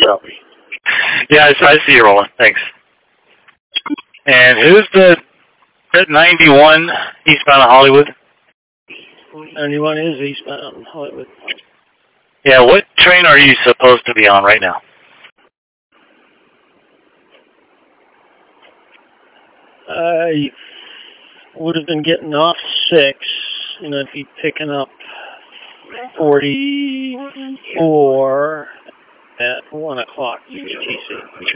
Yeah, I see you rolling. Thanks. And who's the 91 eastbound of Hollywood? 91 is eastbound Hollywood. Yeah, what train are you supposed to be on right now? I would have been getting off 6, and I'd be picking up 44 at 1 o'clock UTC.